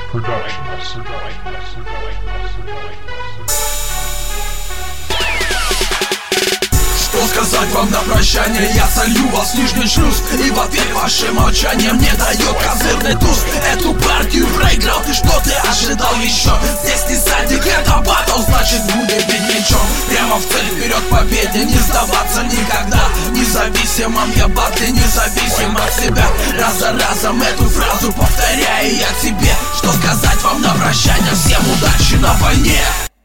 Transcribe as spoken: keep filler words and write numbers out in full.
Что сказать вам на прощание? Я солью вас в нижний шлюз, и в ответ ваше молчание мне дает козырный туз. Эту партию проиграл ты, что ты ожидал еще? Здесь не садик, это батл, значит будет бить мячом. Прямо в цель, вперед к победе, не сдаваться никогда. Независимым я батли, независим от себя. Раз за разом эту фразу повторяю я тебе. Что сказать вам на прощание? Всем удачи на войне!